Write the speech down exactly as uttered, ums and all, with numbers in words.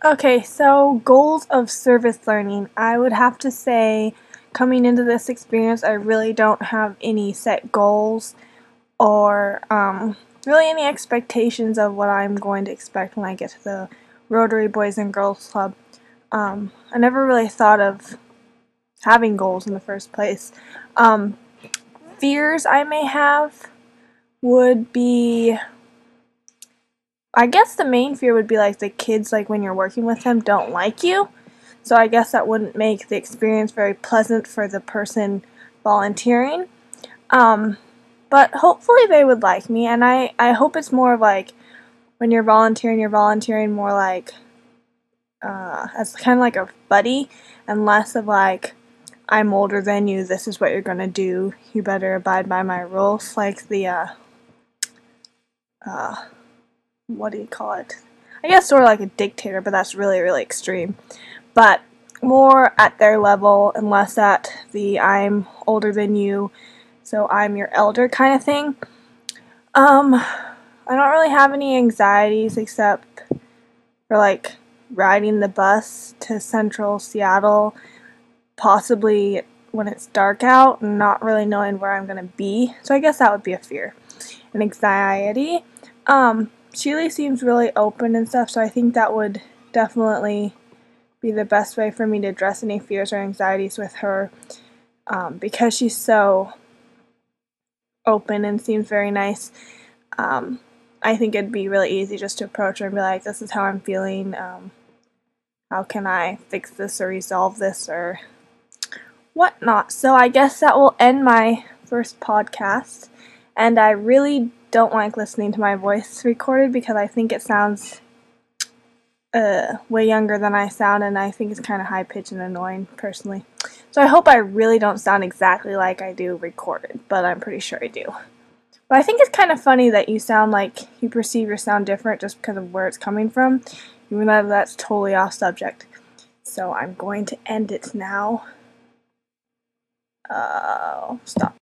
Okay, so goals of service learning. I would have to say, coming into this experience, I really don't have any set goals or um, really any expectations of what I'm going to expect when I get to the Rotary Boys and Girls Club. Um, I never really thought of having goals in the first place. Um, fears I may have would be I guess the main fear would be like the kids, like when you're working with them, don't like you. So I guess that wouldn't make the experience very pleasant for the person volunteering. Um, but hopefully they would like me, and I, I hope it's more of like when you're volunteering, you're volunteering more like uh, as kind of like a buddy, and less of like I'm older than you. This is what you're gonna do. You better abide by my rules. Like the uh, uh, what do you call it? I guess sort of like a dictator, but that's really, really extreme. But more at their level and less at the I'm older than you, so I'm your elder kind of thing. Um, I don't really have any anxieties except for like riding the bus to central Seattle, possibly when it's dark out and not really knowing where I'm going to be. So I guess that would be a fear. An anxiety. Um, Sheely seems really open and stuff, so I think that would definitely be the best way for me to address any fears or anxieties with her, um, because she's so open and seems very nice. Um, I think it'd be really easy just to approach her and be like, this is how I'm feeling, um, how can I fix this or resolve this or whatnot. So I guess that will end my first podcast, and I really don't like listening to my voice recorded because I think it sounds uh, way younger than I sound, and I think it's kind of high pitched and annoying personally. So I hope I really don't sound exactly like I do recorded, but I'm pretty sure I do. But I think it's kind of funny that you sound like you perceive your sound different just because of where it's coming from, even though that's totally off subject. So I'm going to end it now. Uh, stop.